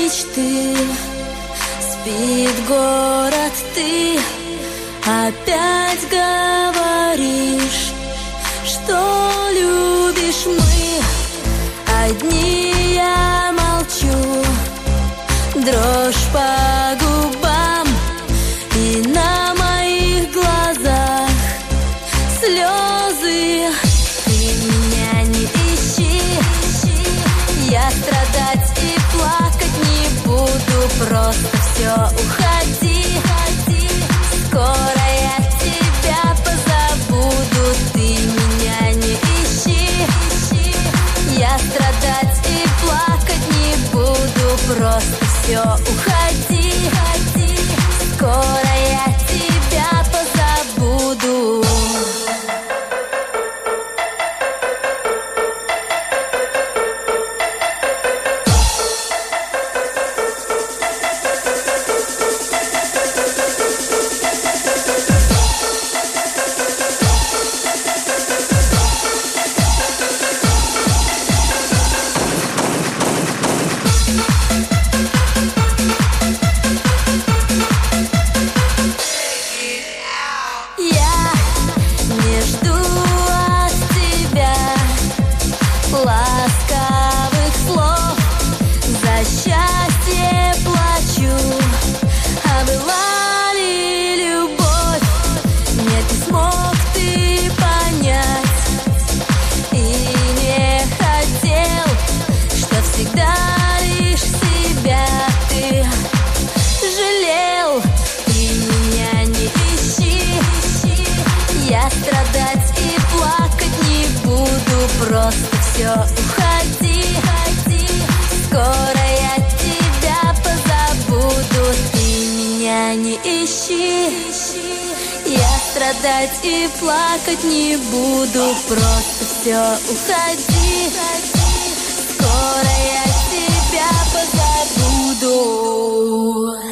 мечты. Спит город, ты опять говоришь, что любишь. Мы одни, я молчу, дрожь по губам, и на моих глазах слезы. Ты меня не ищи, я страдать и плакать не буду, просто все, уходи. Скоро я тебя позабуду. Ты меня не ищи, я страдать и плакать не буду, просто все, уходи. Скоро я тебя позабуду. Ласковых слов, за счастье плачу. А была ли любовь? Нет, не смог ты понять, и не хотел, что всегда лишь себя ты жалел. Ты меня не ищи, я страдать и плакать не буду, просто все, уходи. Скоро я тебя позабуду. Ты меня не ищи, я страдать и плакать не буду, просто все, уходи.